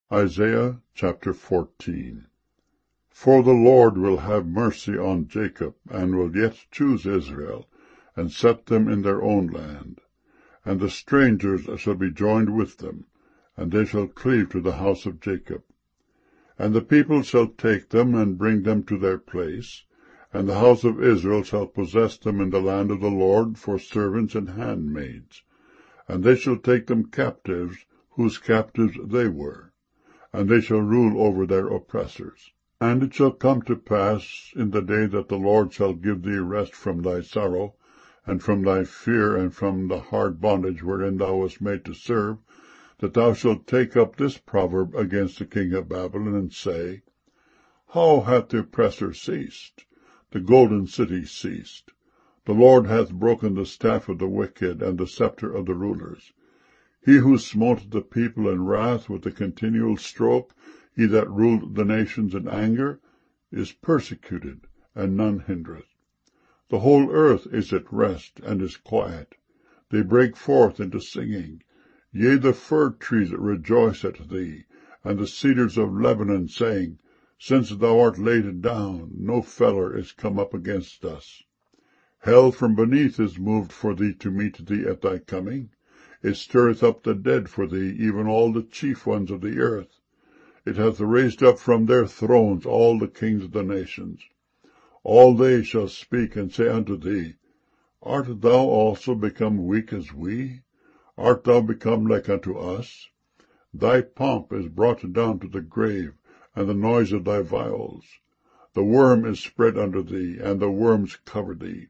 Isaiah chapter 14. For the Lord will have mercy on Jacob, and will yet choose Israel, and set them in their own land. And the strangers shall be joined with them, and they shall cleave to the house of Jacob. And the people shall take them, and bring them to their place, and the house of Israel shall possess them in the land of the Lord for servants and handmaids. And they shall take them captives, whose captives they were, and they shall rule over their oppressors. And it shall come to pass in the day that the Lord shall give thee rest from thy sorrow, and from thy fear, and from the hard bondage wherein thou wast made to serve, that thou shalt take up this proverb against the king of Babylon, and say, How hath the oppressor ceased? The golden city ceased. The Lord hath broken the staff of the wicked, and the scepter of the rulers. He who smote the people in wrath with a continual stroke, he that ruled the nations in anger, is persecuted, and none hindereth. The whole earth is at rest, and is quiet. They break forth into singing. Yea, the fir trees rejoice at thee, and the cedars of Lebanon, saying, Since thou art laid down, no feller is come up against us. Hell from beneath is moved for thee to meet thee at thy coming. It stirreth up the dead for thee, even all the chief ones of the earth. It hath raised up from their thrones all the kings of the nations. All they shall speak and say unto thee, Art thou also become weak as we? Art thou become like unto us? Thy pomp is brought down to the grave, and the noise of thy viols. The worm is spread under thee, and the worms cover thee.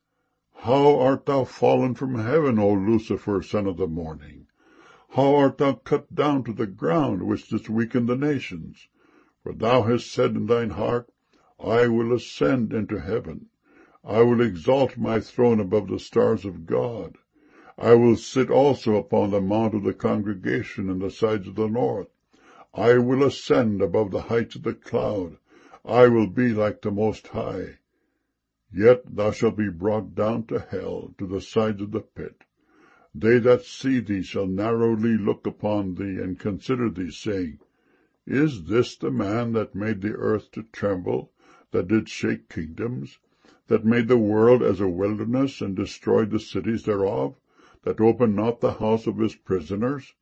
How art thou fallen from heaven, O Lucifer, son of the morning? How art thou cut down to the ground, which didst weaken the nations? For thou hast said in thine heart, I will ascend into heaven. I will exalt my throne above the stars of God. I will sit also upon the mount of the congregation in the sides of the north. I will ascend above the heights of the cloud. I will be like the Most High. Yet thou shalt be brought down to hell, to the sides of the pit. They that see thee shall narrowly look upon thee, and consider thee, saying, Is this the man that made the earth to tremble, that did shake kingdoms, that made the world as a wilderness, and destroyed the cities thereof, that opened not the house of his prisoners?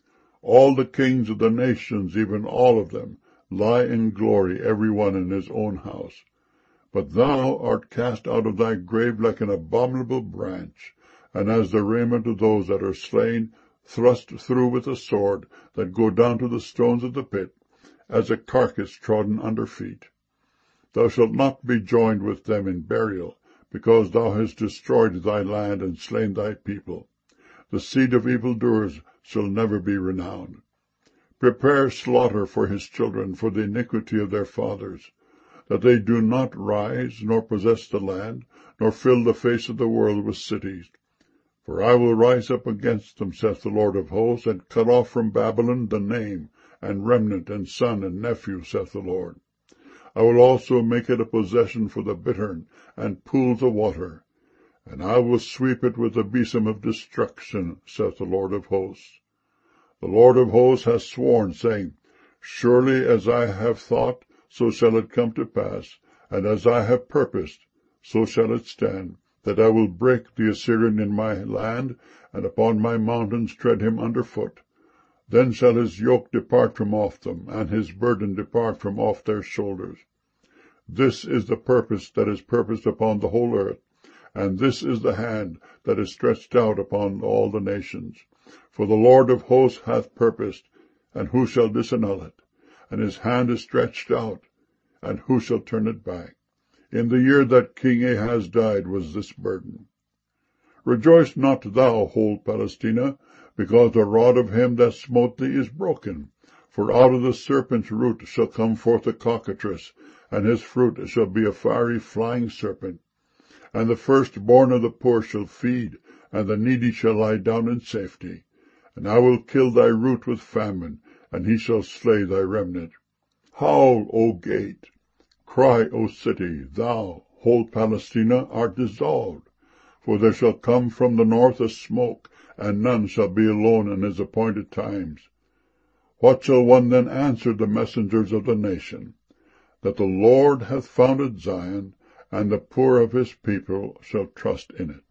All the kings of the nations, even all of them, lie in glory, every one in his own house. But thou art cast out of thy grave like an abominable branch, and as the raiment of those that are slain, thrust through with a sword, that go down to the stones of the pit, as a carcass trodden under feet. Thou shalt not be joined with them in burial, because thou hast destroyed thy land and slain thy people. The seed of evildoers shall never be renowned. Prepare slaughter for his children, for the iniquity of their fathers, that they do not rise, nor possess the land, nor fill the face of the world with cities. For I will rise up against them, saith the Lord of hosts, and cut off from Babylon the name, and remnant, and son, and nephew, saith the Lord. I will also make it a possession for the bittern, and pools of water, and I will sweep it with the besom of destruction, saith the Lord of hosts. The Lord of hosts hath sworn, saying, Surely as I have thought, so shall it come to pass, and as I have purposed, so shall it stand, that I will break the Assyrian in my land, and upon my mountains tread him under foot. Then shall his yoke depart from off them, and his burden depart from off their shoulders. This is the purpose that is purposed upon the whole earth, and this is the hand that is stretched out upon all the nations. For the Lord of hosts hath purposed, and who shall disannul it? And his hand is stretched out, and who shall turn it back? In the year that King Ahaz died was this burden. Rejoice not thou, whole Palestina, because the rod of him that smote thee is broken. For out of the serpent's root shall come forth a cockatrice, and his fruit shall be a fiery flying serpent. And the firstborn of the poor shall feed, and the needy shall lie down in safety. And I will kill thy root with famine, and he shall slay thy remnant. Howl, O gate! Cry, O city! Thou, whole Palestina, art dissolved. For there shall come from the north a smoke, and none shall be alone in his appointed times. What shall one then answer the messengers of the nation? That the Lord hath founded Zion, and the poor of his people shall trust in it.